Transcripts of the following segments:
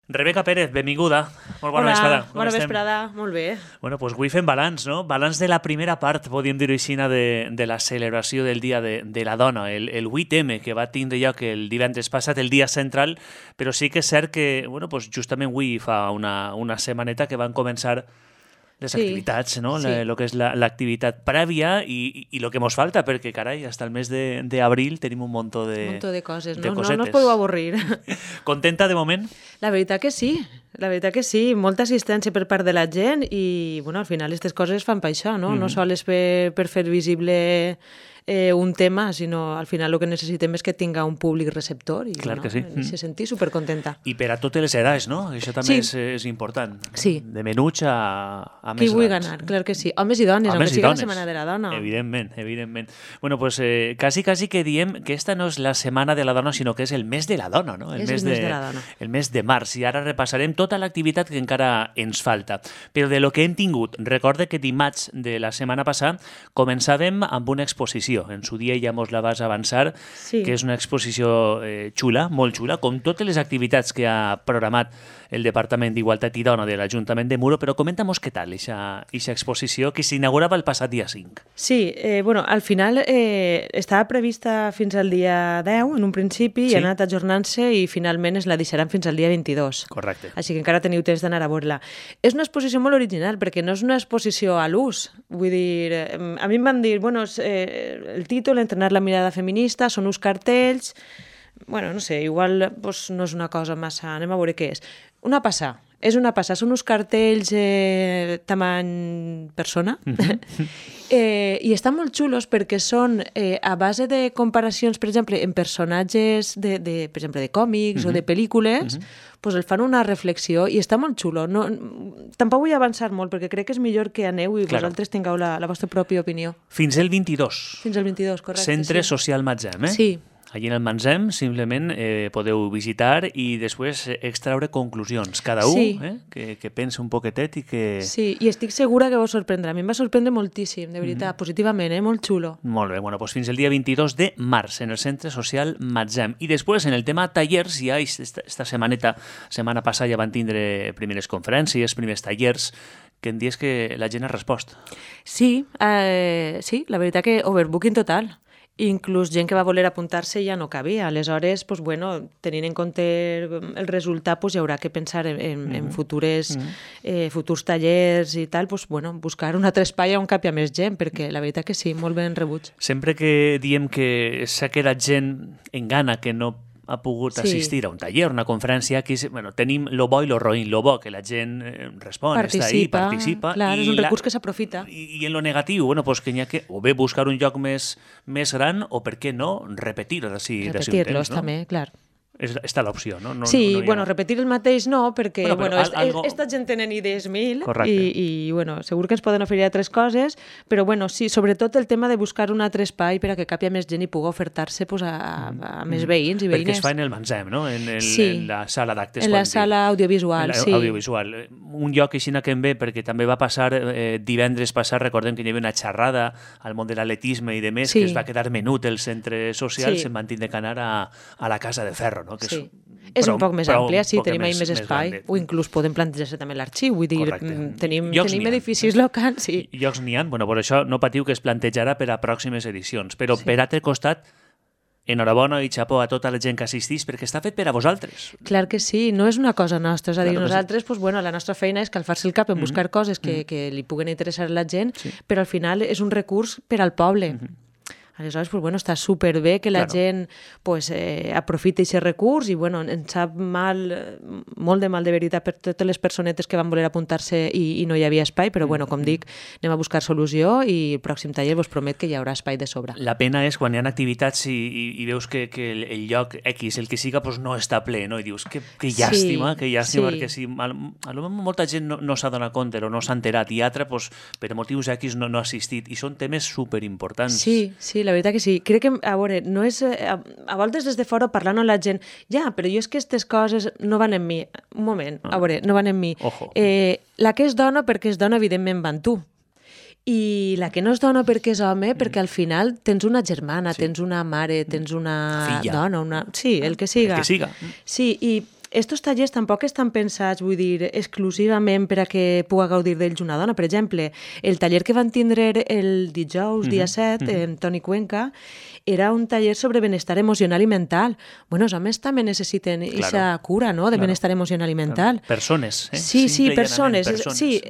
Rebeca Pérez, benvinguda. Molt bona Hola, vesprada. bona vesprada, molt bé. Bueno, doncs avui fem balanç, no? Balanç de la primera part, podríem dir-ho així, de la celebració del Dia de la Dona, el 8M, que va tindre lloc el divendres passat, el dia central, però sí que és cert que, bueno, doncs justament avui fa una setmaneta que van començar les activitats, no? Sí. Lo que és l'activitat prèvia i lo que mos falta, perquè, carai, hasta el mes d'abril tenim un munt de... Un munt de coses, de no? cosetes. No us podeu avorrir. Contenta de moment? La veritat que sí, molta assistència per part de la gent i, bueno, al final aquestes coses es fan per això, no? No sols per fer visible un tema, sinó al final el que necessitem és que tinga un públic receptor i Clar que sí. se sentir supercontenta. I per a totes les edats, no? Això també és important. Sí. De menuts a Qui més vull grans. ganar, clar que sí. Homes i dones, Homes aunque i siga la dones. Setmana de la Dona. Evidentment. Bueno, pues quasi que diem que esta no és la Setmana de la Dona, sinó que és el mes de la Dona, no? És el mes de la dona. El mes de març. I ara repassarem tota l'activitat que encara ens falta. Però de lo que hem tingut, recorde que dimarts de la setmana passada començàvem amb una exposició. En su dia ja mos la vas avançar, Sí. que és una exposició xula, molt xula, com totes les activitats que ha programat el Departament d'Igualtat i Dona de l'Ajuntament de Muro, però comenta-mos què tal eixa exposició que s'inaugurava el passat dia 5. Sí, bueno, al final estava prevista fins al dia 10 en un principi i Sí. ha anat ajornant-se i finalment es la deixaran fins al dia 22. Correcte. Així que encara teniu temps d'anar a veure-la. És una exposició molt original perquè no és una exposició a l'ús. Vull dir, a mi em van dir, bueno, el títol, Entrenar la mirada feminista, són uns cartells... Bueno, no sé, igual pues, no és una cosa massa... Anem a veure què és. Una passa. És una passa. Són uns cartells tamany persona i estan molt xulos perquè són a base de comparacions, per exemple, en personatges per exemple, de còmics o de pel·lícules, pues el fan una reflexió i està molt xulo. No, tampoc vull avançar molt perquè crec que és millor que aneu i vosaltres tingueu la vostra pròpia opinió. Fins el 22. Fins al 22, correcte. Centre sí. Social Matzem, eh? Sí. Allí en el Matzem simplement podeu visitar i després extraure conclusions. Cada un Sí. que pensa un poquetet i que... Sí, i estic segura que vos sorprendrà. A mi em va sorprendre moltíssim, de veritat, positivament, molt xulo. Molt bé, bueno, doncs fins el dia 22 de març en el Centre Social Matzem. I després, en el tema tallers, ja esta setmana passada ja van tindre primeres conferències, primers tallers, que em dius que la gent ha respost. Sí, la veritat que overbooking total. Inclús gent que va voler apuntar-se ja no cabia. Aleshores, pues, bueno, tenint en compte el resultat, pues, hi haurà que pensar en futurs tallers i tal, pues, bueno, buscar un altre espai on capi més gent, perquè la veritat que sí, molt ben rebuts. Sempre que diem que s'ha quedat gent en gana que no ha pogut assistir a un taller, una conferència, aquí bueno, tenim lo bo i lo roïn. Lo bo, que la gent respon, està ahí, participa. Clar, és un recurs que s'aprofita. I en lo negatiu, bueno, pues que n'hi ha que o bé buscar un lloc més gran o, per què no, repetir-los Repetir-los, també, clar. Està l'opció, no? Sí, no bueno, repetir el mateix no, perquè esta gent tenen idees mil i bueno, segur que ens poden oferir altres coses, però bueno, sí, sobretot el tema de buscar un altre espai per a que capi més gent i pugui ofertar-se pues, a més veïns i veïnes. Perquè es fa en el Matzem, no? En la sala d'actes. En la sala audiovisual, sí. Audiovisual. Un lloc així que em ve, perquè també va passar divendres passat, recordem que hi havia una xerrada al món de l'atletisme i de més, que es va quedar menut el centre social, se'n van tindre que anar a la Casa de Ferro, no? Que sí. És un poc més àmplia, sí, tenim ahí més espai, o inclús podem plantejar-se també l'arxiu, vull dir, tenim edificis locals, sí. Llocs n'hi ha, bueno, per això no patiu que es plantejarà per a pròximes edicions, però per altre costat, enhorabona i xapó a tota la gent que assistís, perquè està fet per a vosaltres. Clar que sí, no és una cosa nostra, és a dir, nosaltres, pues, bueno, la nostra feina és calfar-se el cap en buscar coses que li puguen interessar a la gent, però al final és un recurs per al poble. Aleshores, pues, bueno, està superbé que la gent pues, aprofiti aquest recurs i bueno, ens sap molt de mal de veritat per totes les personetes que van voler apuntar-se i no hi havia espai, però bueno, com dic, anem a buscar solució i el pròxim taller vos promet que hi haurà espai de sobre. La pena és quan hi ha activitats i veus que el lloc X, el que siga, pues, no està ple, no? I dius, que llàstima, perquè si molta gent no s'ha donat compte o no s'ha enterat i altra, pues, per motius X no ha assistit i són temes superimportants. Sí, la veritat que sí. Crec que, a veure, no és... A voltes des de fora parlant amb la gent, però jo és que aquestes coses no van en mi. Un moment, a veure, no van en mi. Ojo. La que és dona perquè és dona, evidentment, va en tu. I la que no és dona perquè és home, perquè al final tens una germana, tens una mare, tens una filla, dona, sí, el que siga. El que siga. Sí, i estos tallers tampoc estan pensats, vull dir, exclusivament per a que puga gaudir d'ells una dona. Per exemple, el taller que van tindre el dijous, dia 7, en Toni Cuenca, era un taller sobre benestar emocional i mental. Bueno, els homes també necessiten aquesta cura, no?, de benestar emocional i mental. Persones, Sí, persones. Sí,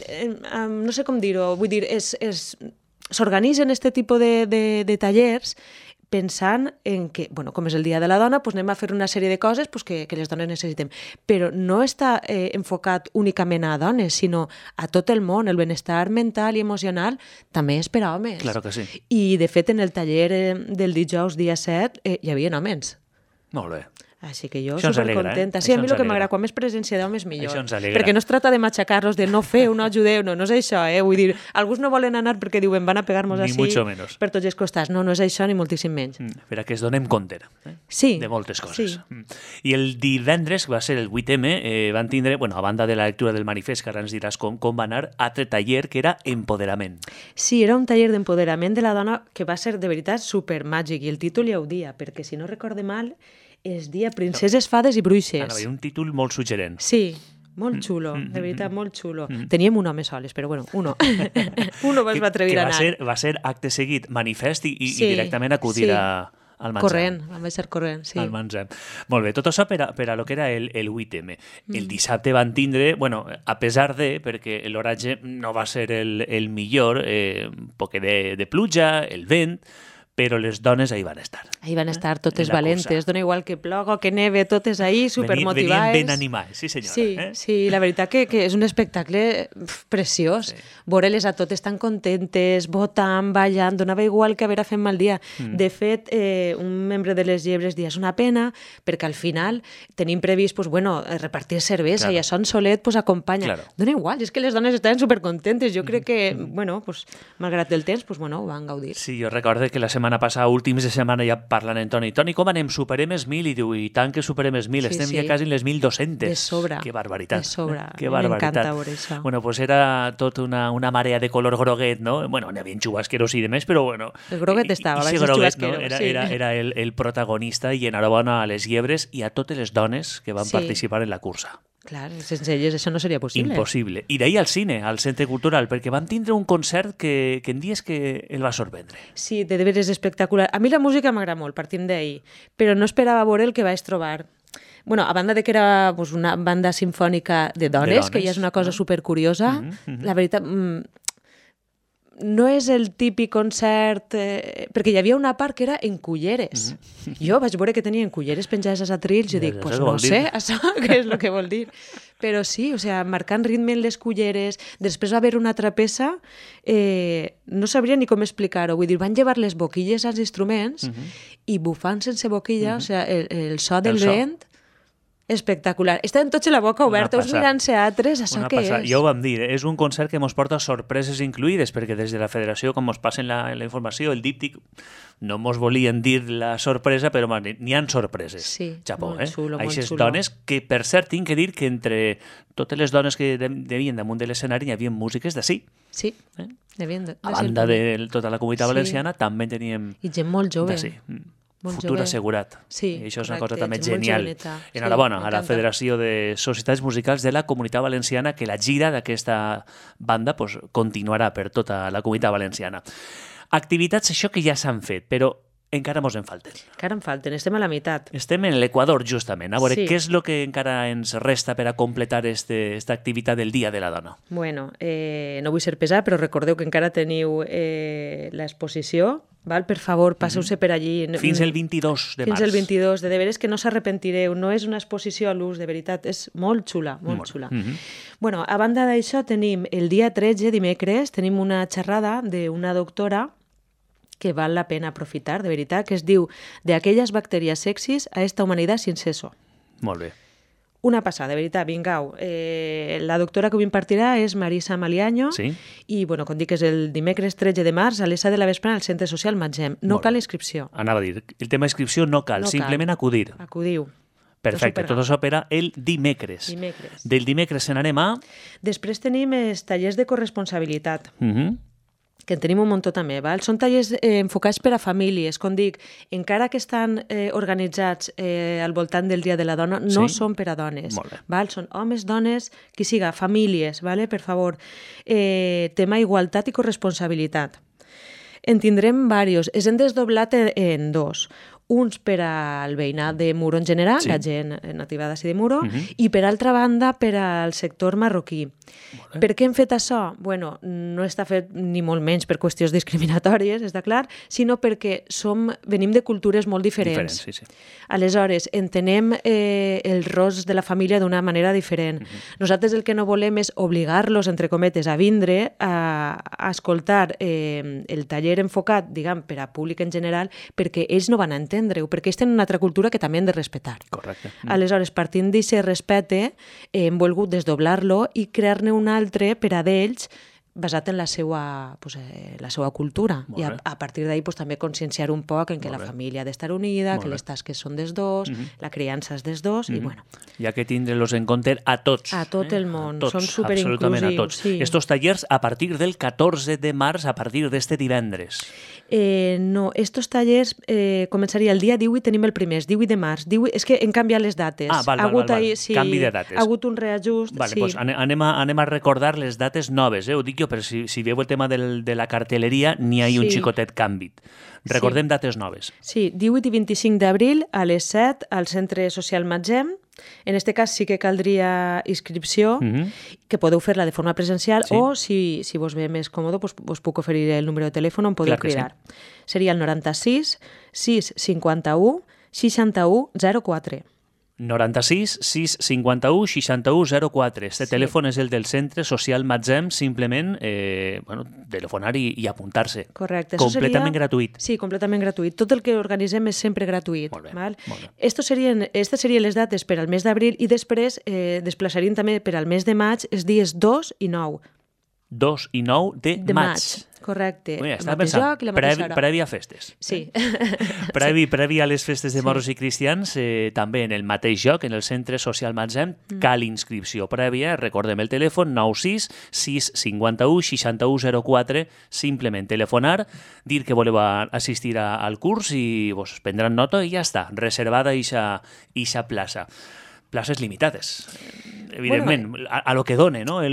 no sé com dir-ho. Vull dir, s'organitzen aquest tipus de tallers pensant en que, bueno, com és el Dia de la Dona, doncs anem a fer una sèrie de coses que les dones necessitem. Però no està enfocat únicament a dones, sinó a tot el món. El benestar mental i emocional també és per a homes. Claro que sí. I, de fet, en el taller del dijous dia 7 hi havia homes. Molt bé. Així que jo això supercontenta. Sí, a mi el que m'agrada, quan més presència d'homes millor. Això ens alegra. Perquè no es tracta de matxacar-los, de no feu, no ajudeu, no és això, Vull dir, alguns no volen anar perquè diuen van a pegar-nos ni així mucho menos. Per tots els costats. No és això ni moltíssim menys. Per a que es donem compte sí, de moltes coses. Sí. I el divendres, que va ser el 8M, van tindre, bueno, a banda de la lectura del manifest, que ara ens diràs com va anar, altre taller que era empoderament. Sí, era un taller d'empoderament de la dona que va ser de veritat supermàgic, i el títol ja ho dia, perquè si no recorde mal es dia Princeses, Fades i Bruixes. Anava, un títol molt suggerent. Sí, molt xulo, de veritat, molt xulo. Teníem un home soles, però bueno, uno. Uno es va atrevir a anar. Va ser acte seguit, manifest i directament acudir al Manzam. Corrent, va ser corrent, sí. Al Manzam. Molt bé, tot això per a lo que era el 8M. El dissabte van tindre, bueno, a pesar de, perquè l'oratge no va ser el millor, un poc de pluja, el vent, però les dones ahí van estar. Ahí van estar totes valentes, dona igual que ploga o que neve, totes ahí, supermotivades. Venien ben animades, sí senyora. Sí, la veritat que és un espectacle preciós. Sí. Veure-les a totes tan contentes, votant, ballant, donava igual que haver fet mal dia. De fet, un membre de les llebres dia és una pena, perquè al final tenim previst repartir cervesa i això en Solet acompanya. Dona igual, és que les dones estaven supercontentes. Jo crec que, malgrat el temps, ho van gaudir. Sí, jo recordo que la setmana passada, últims de setmana, ja parlant amb Toni, com anem? Superem els 1.000? I diu, i tant que superem els 1.000, estem ja quasi en les 1.200. De sobre. Que barbaritat. De sobre. M'encanta veure això. Bueno, pues era tot una marea de color groguet, no? Bueno, n'hi havia xubasqueros i demés, però bueno. El groguet estava, ese groguet, no? Era el protagonista, i enhorabona a les llebres i a totes les dones que van participar en la cursa. Clar, sense elles això no seria possible. Impossible. I d'ahir al cine, al Centre Cultural, perquè van tindre un concert que en dies que el va sorprendre. Sí, de veres espectacular. A mi la música m'agrada molt, partim d'ahir, però no esperava veure el que vaig trobar. A banda de que era una banda sinfònica de dones, que ja és una cosa supercuriosa, la veritat... No és el típic concert... perquè hi havia una part que era en culleres. Jo vaig veure que tenien culleres penjades a atrils i dic, no sé, això què és el que vol dir. Però sí, marcant ritme en les culleres. Després va haver una altra peça, no sabria ni com explicar-ho. Vull dir, van llevar les boquilles als instruments i bufant sense boquilla, el so del vent... Espectacular. Estaven tots la boca oberta, us mirant-se altres, això què és? Ja ho vam dir, és un concert que ens porta sorpreses incluïdes, perquè des de la federació, com ens passen la informació, el díptic, no ens volien dir la sorpresa, però n'hi ha sorpreses. Sí, Chapó, molt xulo, molt Aixes xulo. dones que, per cert, tinc que dir que entre totes les dones que devien damunt de l'escenari hi havia músiques d'ací. Sí, devien de A banda de tota la comunitat valenciana, també teníem... I gent molt jove. D'ací. Futur assegurat. Sí, I això és una cosa correcte, també gent molt genial. joveneta. Enhorabona Sí, a la Federació de Societats Musicals de la Comunitat Valenciana, que la gira d'aquesta banda continuarà per tota la Comunitat Valenciana. Activitats, això que ja s'han fet, però encara mos en falten. Encara en falten, estem a la meitat. Estem en l'Equador, justament. A veure, Sí. què és el que encara ens resta per a completar esta activitat del Dia de la Dona? Bueno, no vull ser pesat, però recordeu que encara teniu l'exposició, val? Per favor, passeu-se per allí. Fins el 22 de març. Fins el 22, de veres que no s'arrepentireu, no és una exposició a l'ús, de veritat, és molt xula, molt xula. Bueno, a banda d'això tenim el dia 13, dimecres, tenim una xerrada d'una doctora que val la pena aprofitar, de veritat, que es diu «De aquelles bacterias sexis a esta humanidad sin seso». Molt bé. Una passada, de veritat, vingau. La doctora que ho impartirà és Marisa Maliaño i, bueno, com dic, és el dimecres 13 de març a les 7 de la vesprada al Centre Social Matzem. No cal inscripció. Anava a dir, el tema inscripció no cal, simplement acudir. Acudiu. Perfecte, tot això per el dimecres. Del dimecres se n'anem a... Després tenim els tallers de corresponsabilitat. que en tenim un muntó també, val? Són tallers enfocats per a famílies, com dic, encara que estan organitzats al voltant del Dia de la Dona, no són per a dones, val? Són homes, dones, qui siga, famílies, vale? Per favor. Tema igualtat i corresponsabilitat. En tindrem diversos, els hem desdoblat en dos. Uns per al veïnat de Muro en general, la gent nativa d'ací de Muro, i per altra banda per al sector marroquí. Per què hem fet això? Bueno, no està fet ni molt menys per qüestions discriminatòries, està clar, sinó perquè venim de cultures molt diferents. Aleshores, entenem el rol de la família d'una manera diferent. Nosaltres el que no volem és obligar-los, entre cometes, a vindre a escoltar el taller enfocat, diguem, per a públic en general, perquè ells no van a entendre-ho, perquè ells tenen una altra cultura que també hem de respectar. Correcte. Aleshores, partint d'aquest respecte, hem volgut desdoblar-lo i crear-ne un altre per a d'ells basat en la seva cultura. I a partir d'ahir també conscienciar un poc en que la família ha d'estar unida, que les tasques són dels dos, la criança és dels dos, i bueno. Hi ha que tindre-los en compte a tots. A tot el món, tots, són superinclusius. Absolutament a tots. Estos tallers a partir del 14 de març, a partir d'este divendres. No, estos tallers començaria el dia 18, tenim el primer, 18 de març. És que han canviat les dates. Val. Canvi de dates. Ha hagut un reajust. Vale, doncs anem a recordar les dates noves. Ho dic jo, però si veieu el tema de la cartelleria, n'hi ha un xicotet canvi. Recordem dates noves. Sí, 18 i 25 d'abril a les 7 al Centre Social Matzem. En aquest cas sí que caldria inscripció, que podeu fer-la de forma presencial o, si vos ve més còmode, us puc oferir el número de telèfon on podeu cridar. Seria el 96 651 61 04. 96 651 61 04. Este telèfon és el del Centre Social Matzem, simplement telefonar i apuntar-se. Correcte. Completament gratuït. Sí, completament gratuït. Tot el que organitzem és sempre gratuït. Molt bé. Aquestes serien les dates per al mes d'abril i després desplaçarien també per al mes de maig els dies 2 i 9. 2 i 9 de maig. Correcte. Estava pensant, previ a festes. Sí. Previ a les festes de moros i cristians, també en el mateix lloc, en el Centre Social Matzem, cal inscripció prèvia. Recordem el telèfon 96 651 61 04. Simplement telefonar, dir que voleu assistir al curs i vos prendran nota i ja està, reservada ixa plaça. Places limitades, evidentment, a lo que done, no?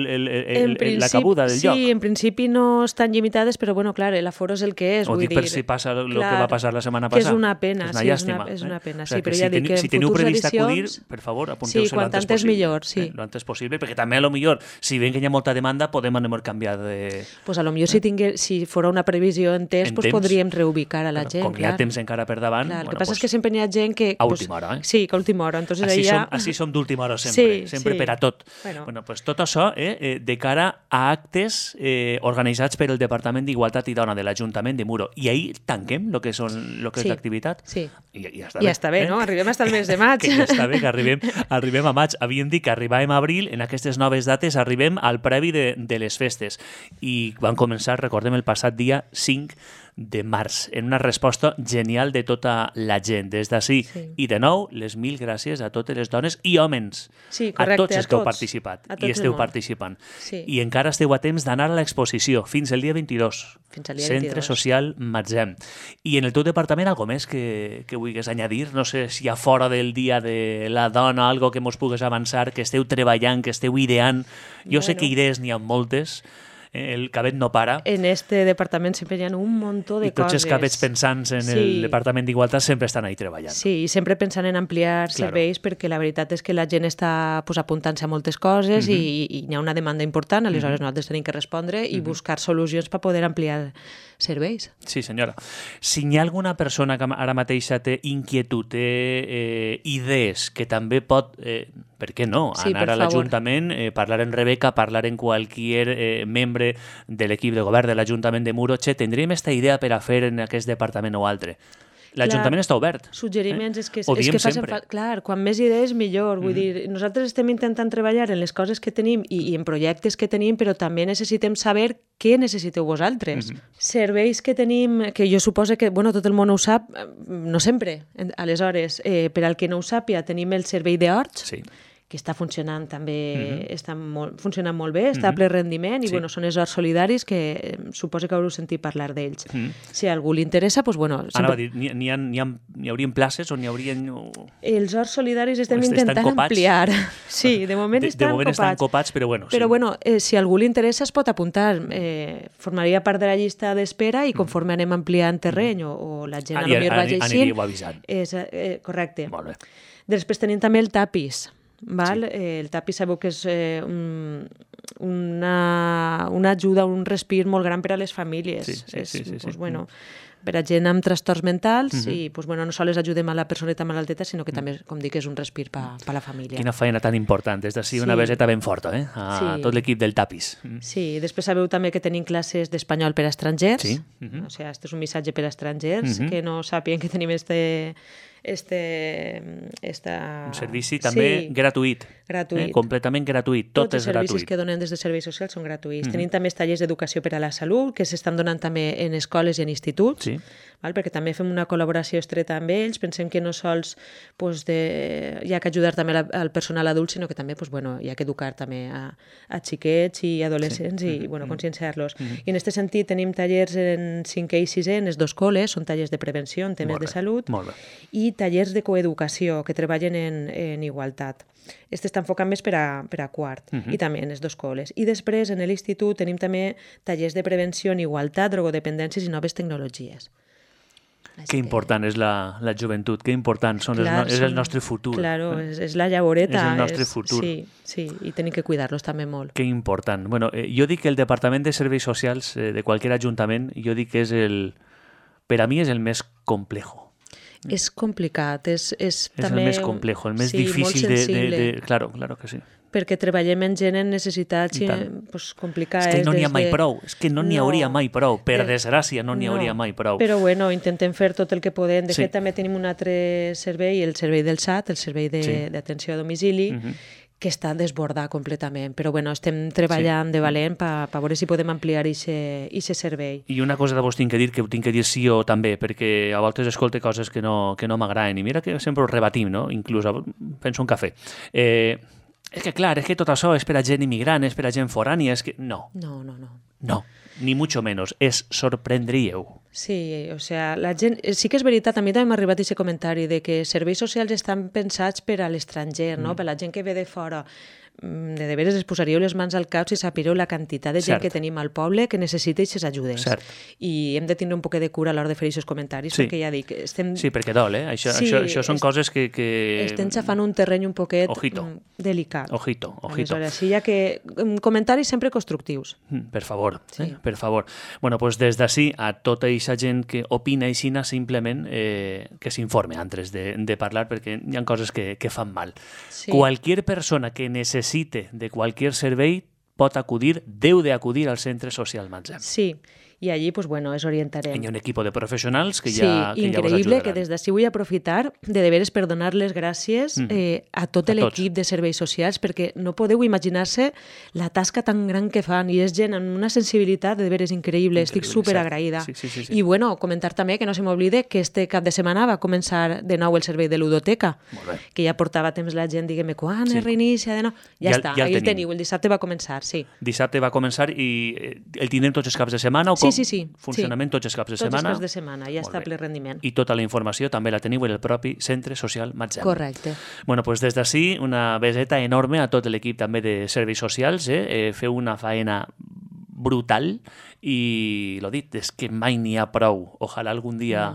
La cabuda del lloc. Sí, en principi no estan limitades, però, bueno, clar, l'aforo és el que és. Ho dic per si passa el que va passar la setmana passada. Que és una pena, és una llàstima. És una pena, sí, però ja dic que en futurs edicions... Si teniu previst acudir, per favor, apunteu-se l'antes possible. Millor, sí. L'antes possible, perquè també, a lo millor, si ven que hi ha molta demanda, podem canviar de... Pues a lo millor si fora una previsió en temps, podríem reubicar a la gent. Com hi ha temps encara per davant... El que passa és que sempre hi ha gent que... A última hora, Sí, que a última hora. Així som d'última hora sempre per a tot. Bueno, pues tot això de cara a actes organitzats per el Departament d'Igualtat i Dona de l'Ajuntament de Muro. I ahir tanquem el que és l'activitat? Sí. I ja està bé, no? Arribem fins al mes de maig. Que ja està bé, que arribem a maig. Havíem dit que arribàvem a abril, en aquestes noves dates arribem al previ de les festes. I van començar, recordem, el passat dia 5 de març, en una resposta genial de tota la gent. Des d'ací i de nou, les 1000 gràcies a totes les dones i homes. Sí, correcte, a tots els que heu participat i esteu participant. I encara esteu a temps d'anar a l'exposició fins el dia 22. Centre Social Matzem. I en el teu departament, algo més que vulguis añadir? No sé si a fora del Dia de la Dona, algo que mos pugues avançar, que esteu treballant, que esteu ideant. Jo sé que idees n'hi ha moltes, el cabet no para. En este departament sempre hi ha un muntó de coses. I tots els cabets pensants en el Departament d'Igualtat sempre estan ahí treballant. Sí, i sempre pensant en ampliar serveis, perquè la veritat és que la gent està apuntant-se a moltes coses i hi ha una demanda important, aleshores nosaltres tenim que respondre i buscar solucions per poder ampliar serveis. Sí, senyora. Si hi ha alguna persona que ara mateixa té inquietud, té idees, que també pot, per què no, anar a l'Ajuntament, parlar en Rebeca, parlar en qualsevol membre de l'equip de govern de l'Ajuntament de Muro, tindríem aquesta idea per a fer en aquest departament o altre. L'Ajuntament està obert. Suggeriments és que facin... Clar, quan més idees millor. Vull dir, nosaltres estem intentant treballar en les coses que tenim i en projectes que tenim, però també necessitem saber què necessiteu vosaltres. Serveis que tenim, que jo suposo que tot el món ho sap, no sempre. Aleshores, per al que no ho sàpia, tenim el servei d'horts, que està funcionant també, està funcionant molt bé, està a ple rendiment, i bueno, són els horts solidaris que suposo que haureu sentit parlar d'ells. Si a algú li interessa, doncs bueno... Ara va dir, n'hi haurien places o n'hi haurien... Els horts solidaris estem intentant ampliar. Sí, de moment estan copats, però bueno. Però bueno, si a algú li interessa es pot apuntar. Formaria part de la llista d'espera i conforme anem ampliant terreny o la gent aniríeu avisant. Correcte. Molt bé. Després tenim també el tapis. Val? El tapis sabeu que és una ajuda, un respir molt gran per a les famílies. Bueno, per a gent amb trastorns mentals i no sols ajudem a la personeta malalteta, sinó que també, com dic, és un respir per a la família. Quina feina tan important. Des d'ací una beseta ben forta a tot l'equip del tapis. Sí, després sabeu també que tenim classes d'espanyol per a estrangers. O sigui, este és un missatge per a estrangers que no sàpiguen que tenim un servici també gratuït. Completament gratuït. Tot és gratuït. Tots els servicis que donem des de serveis socials són gratuïts. Tenim també tallers d'educació per a la salut que s'estan donant també en escoles i en instituts, perquè també fem una col·laboració estreta amb ells. Pensem que no sols hi ha que ajudar també al personal adult, sinó que també hi ha que educar també a xiquets i adolescents i conscienciar-los. I en aquest sentit tenim tallers en 5è i 6è en les dues escoles, són tallers de prevenció en temes de salut i tallers de coeducació que treballen en igualtat. Este està enfocat més per a quart i també en les dues escoles. I després, en l'institut, tenim també tallers de prevenció en igualtat, drogodependències i noves tecnologies. Que important és la joventut, que important és el nostre futur. Claro, és la llavoreta. És el nostre futur. Sí, i tenim que cuidar-los també molt. Que important. Bueno, jo dic que el Departament de Serveis Socials de qualsevol ajuntament, jo dic que per a mi és el més complejo. És complicat, és també... el més complejo, el més difícil de... Claro que sí. Perquè treballem en gent en necessitats complicades. És que no n'hi ha mai prou, hauria mai prou, per desgràcia no n'hi hauria mai prou. Però bueno, intentem fer tot el que podem. De fet, també tenim un altre servei, el servei del SAT, el servei d'atenció a domicili, que està desbordat completament. Però bueno, estem treballant de valent per veure si podem ampliar aquest servei. I una cosa de vos tinc que dir, que ho tinc que dir sí o també, perquè a voltes escolte coses que no m'agraden. I mira que sempre ho rebatim, no? Inclús penso un cafè. És que clar, és que tot això és per a gent immigrant, és per a gent forània, és que... No, ni mucho menos, sorprendríeu. Sí, o sea, la gent... Sí que és veritat, a mi també m'ha arribat aquest comentari de que serveis socials estan pensats per a l'estranger, no? Per la gent que ve de fora. De veres es posaríeu les mans al cap si sapireu la quantitat de gent que tenim al poble que necessita aquestes ajudes. I hem de tindre un poc de cura a l'hora de fer aquests comentaris, perquè ja dic... Sí, perquè dol, Això són coses que... Estem xafant un terreny un poquet delicat. Ojito. Aleshores, sí, ja que comentaris sempre constructius. Per favor, per favor. Bueno, doncs des d'ací a tota aquesta gent que opina aixina, simplement que s'informe antes de parlar, perquè hi ha coses que fan mal. Qualquier persona que necessite de qualsevol servei pot acudir, deu de acudir al centre social Matzem. Sí, i allí, pues bueno, es orientarem. Hi ha un equip de professionals que ja vos ajudaran. Sí, increïble, que des d'ací vull aprofitar de veres per donar les gràcies a tot l'equip de serveis socials, perquè no podeu imaginar-se la tasca tan gran que fan, i és gent amb una sensibilitat de veres increïble. Estic superagraïda. I bueno, comentar també que no se m'oblide que este cap de setmana va començar de nou el servei de ludoteca, que ja portava temps la gent, diguem-me, quan es reinicia de nou? Ja està, ahí el teniu, el dissabte va començar, sí. Dissabte va començar i el tindrem tots els caps de setmana o com? Sí. Funcionament tots els caps de setmana. Tots els caps de setmana, ja està a ple rendiment. I tota la informació també la teniu en el propi Centre Social Matzem. Correcte. Bueno, doncs des d'ací una beseta enorme a tot l'equip també de serveis socials. Feu una faena brutal i, l'ho dit, és que mai n'hi ha prou. Ojalà algun dia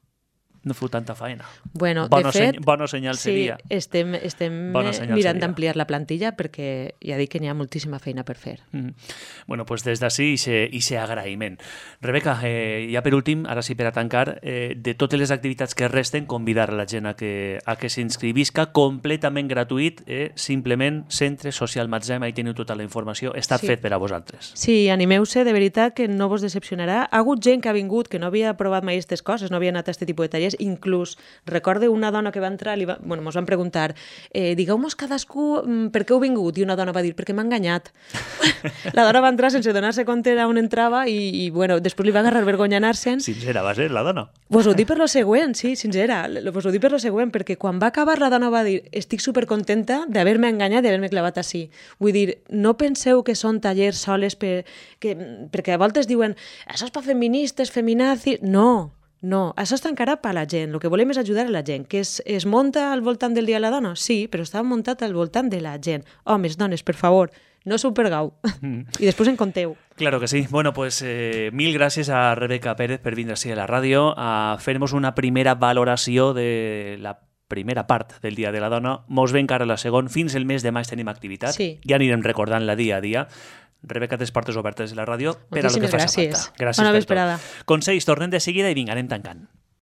no feu tanta faena. Bueno, de fet, bon senyal seria. Estem mirant d'ampliar la plantilla perquè ja dic que n'hi ha moltíssima feina per fer. Bueno, doncs des d'ací i se agraïment. Rebeca, ja per últim, ara sí per a tancar, de totes les activitats que resten, convidar a la gent a que s'inscrivisca completament gratuït, simplement Centre Social Matzem, ahí teniu tota la informació, està fet per a vosaltres. Sí, animeu-se, de veritat que no vos decepcionarà. Ha hagut gent que ha vingut que no havia provat mai aquestes coses, no havia anat a aquest tipus de tallers més. Inclús recorde una dona que va entrar, mos van preguntar, digueu-mos cadascú per què heu vingut? I una dona va dir, perquè m'ha enganyat. La dona va entrar sense donar-se compte on entrava i bueno, després li va agarrar vergonya anar-se'n. Sincera va ser la dona. Vos ho dic per lo següent, sí, sincera. Vos ho dic per lo següent, perquè quan va acabar la dona va dir estic supercontenta d'haver-me enganyat i d'haver-me clavat així. Vull dir, no penseu que són tallers soles perquè a voltes diuen això és per feministes, feminazis... No, això està encara per la gent. El que volem és ajudar a la gent. Que es munta al voltant del Dia de la Dona? Sí, però està muntat al voltant de la gent. Homes, dones, per favor, no s'ho pergau. I després en conteu. Claro que sí. Bueno, pues mil gràcies a Rebeca Pérez per vindre així a la ràdio a fer-nos una primera valoració de la primera part del Dia de la Dona. Mos ve encara la segona. Fins el mes de maig tenim activitat. Sí. Ja anirem recordant-la dia a dia. Rebeca, tes portes obertes de la ràdio per a lo que faci falta. Gràcies. Bona vesprada. Consells, tornem de seguida i vinga, anem tancant.